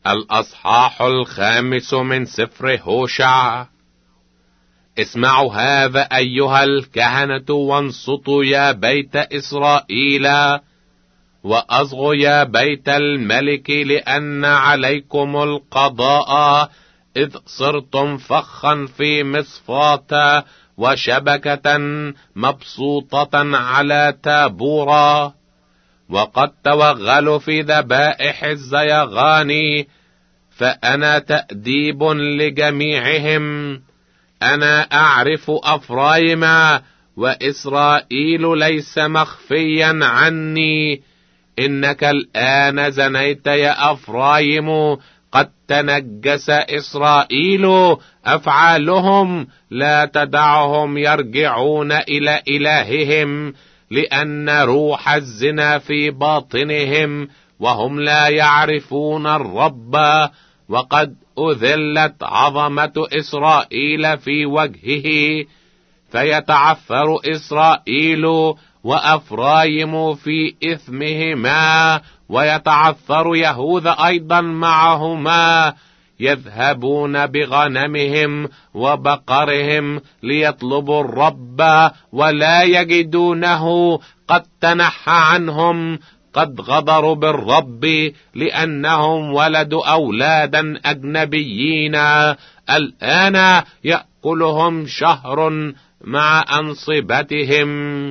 الأصحاح 5 من سفر هوشع. اسمعوا هذا أيها الكهنة، وانصتوا يا بيت إسرائيل، وأصغوا يا بيت الملك، لأن عليكم القضاء، إذ صرتم فخا في مصفاة، وشبكة مبسوطة على تابورا، وقد توغلوا في ذبائح الزيغان، فأنا تأديب لجميعهم. أنا أعرف أفرايم، وإسرائيل ليس مخفيا عني. إنك الآن زنيت يا أفرايم، قد تنجس إسرائيل، أفعالهم لا تدعهم يرجعون إلى إلههم، لأن روح الزنا في باطنهم، وهم لا يعرفون الرب. وقد أذلت عظمة إسرائيل في وجهه، فيتعثر إسرائيل وأفرايم في إثمهما، ويتعثر يهوذا أيضا معهما، يذهبون بغنمهم وبقرهم ليطلبوا الرب ولا يجدونه، قد تنحى عنهم، قد غدروا بالرب، لأنهم ولدوا أولادا أجنبيين. الآن يأكلهم شهر مع أنصبتهم.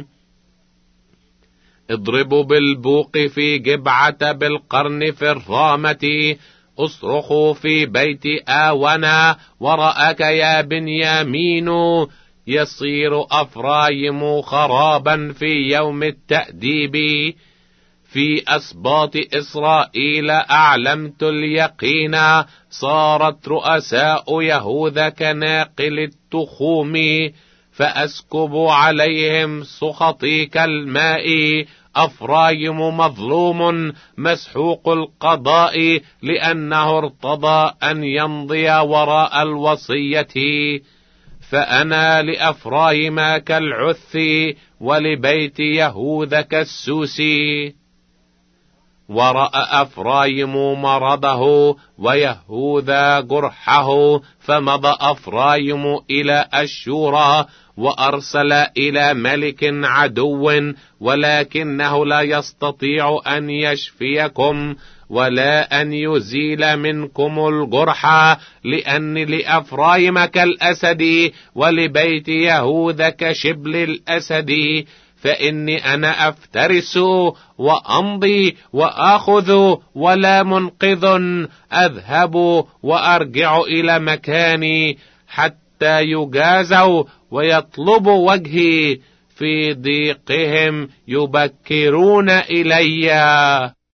اضربوا بالبوق في جبعة، بالقرن في الرامة، اصرخوا في بيت آونا، ورأك يا بنيامين. يصير أفرايم خرابا في يوم التأديب. في أسباط إسرائيل أعلمت اليقين، صارت رؤساء يهوذا كناقل التخوم، فأسكب عليهم سخطي كالماء. أفرايم مظلوم مسحوق القضاء، لأنه ارتضى أن يمضي وراء الوصية. فأنا لأفرايم كالعث، ولبيت يهوذا كالسوس. ورأى أفرايم مرضه، ويهوذا جرحه، فمضى أفرايم إلى أشورى، وأرسل إلى ملك عدو، ولكنه لا يستطيع أن يشفيكم، ولا أن يزيل منكم الجرح، لأن لأفرايم كالأسد، ولبيت يهوذا كشبل الأسد. فإني أنا أفترس وأمضي وآخذ، ولا منقذ، أذهب وأرجع إلى مكاني، حتى يجازوا ويطلبوا وجهي، في ضيقهم يبكرون إلي.